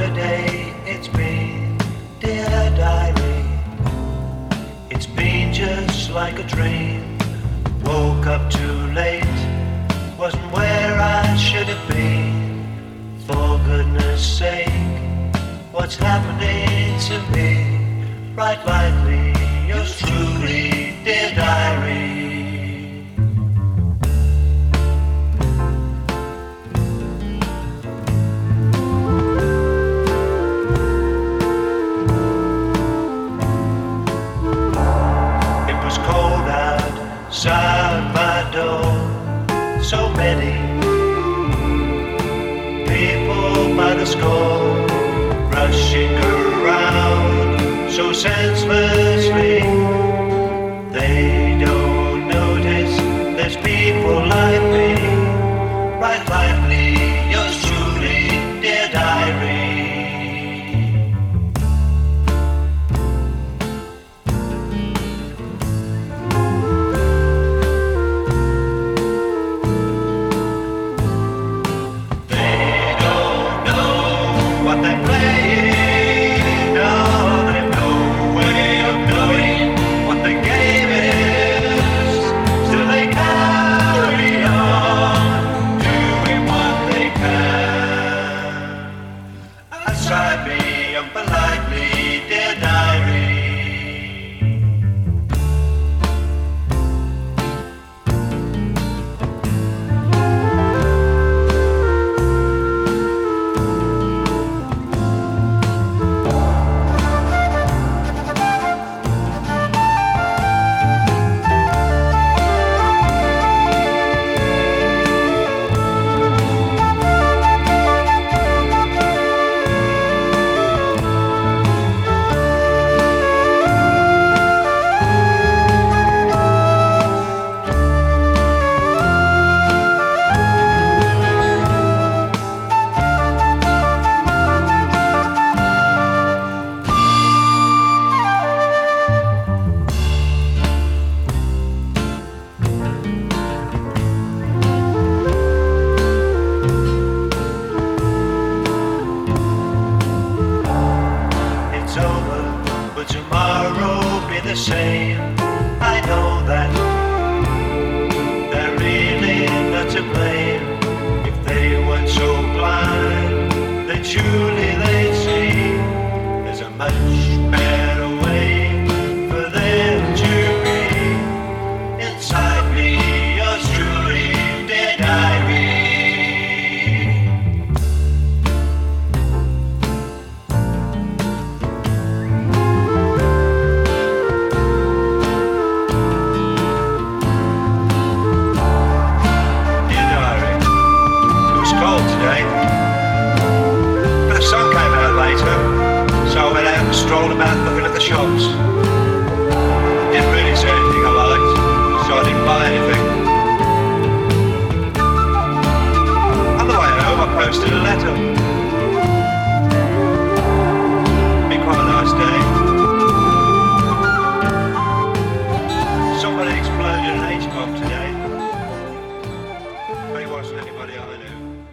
a day it's been, dear diary. It's been just like a dream. Woke up too late, wasn't where I should have been. For goodness sake, what's happening to me? Write lightly, yours truly, dear diary. Outside my door, so many people by the score, rushing around so senselessly. They don't notice there's people like me. Write lively, yours truly, dear diary. Try me unpolitely, dear diary. Tomorrow be the same. I know that they're really not to blame. If they weren't so blind, then surely they'd see there's a much better way for them to be. Inside me, yours truly, dear diary. But the sun came out later, so I went out and strolled about looking at the shops.